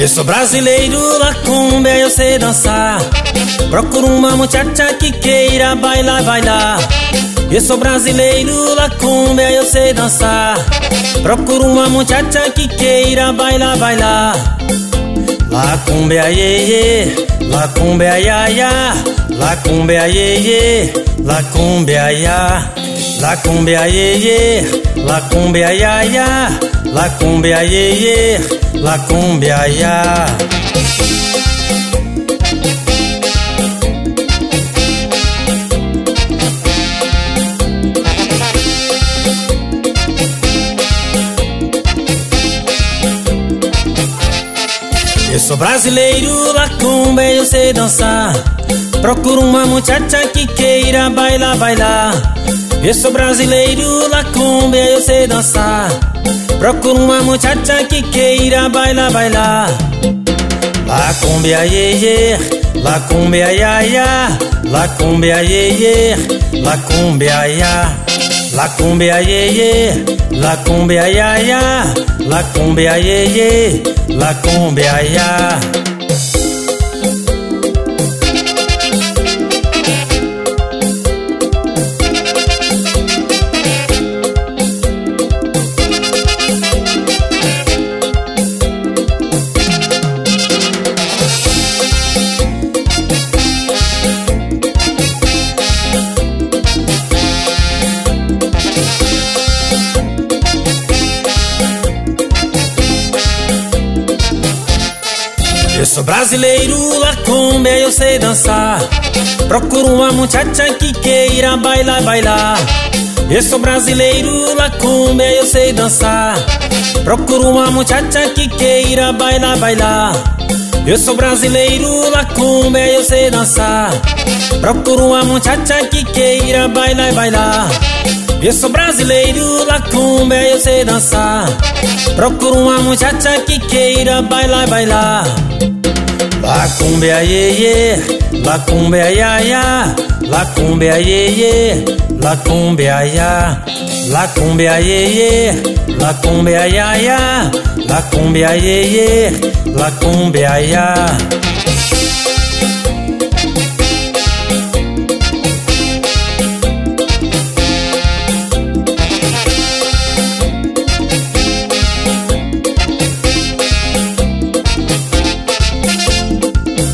Eu sou brasileiro, la cumbia eu sei dançar. Procuro uma muchacha que queira bailar, bailar. Eu sou brasileiro, la cumbia eu sei dançar. Procuro uma muchacha que queira bailar, bailar. La cumbia ye ye, la cumbia ya ya, la cumbia ye ye, la cumbia ya. La cumbia ye ye, la cumbia ya ya, la cumbia ye ye, la cumbia ya. Eu sou brasileiro, la cumbia eu sei dançar. Procuro uma muchacha que queira bailar, bailar. Eu sou brasileiro, la cumbia eu sei dançar. Procuro uma muchacha que queira bailar, bailar. La cumbia ye ye, la cumbia ya ya, la cumbia ye ye, la cumbia ya. La cumbia ye ye, la cumbia ya ya, la cumbia ye ye, la cumbia ya. Eu sou brasileiro, la cumbia eu sei dançar. Procuro uma muchacha que queira bailar, bailar. Eu sou brasileiro, la cumbia eu sei dançar. Procuro uma muchacha que queira bailar, bailar. Eu sou brasileiro, la cumbia eu sei dançar. Procuro uma muchacha que queira bailar, bailar. Eu sou brasileiro, la cumbia eu sei dançar. Procuro uma muchacha que queira bailar, bailar. La cumbia ye ye, la cumbia ya ya, la cumbia ye ye, la cumbia ya. La cumbia ye ye, la cumbia ya ya, la cumbia ye ye, la cumbia ya.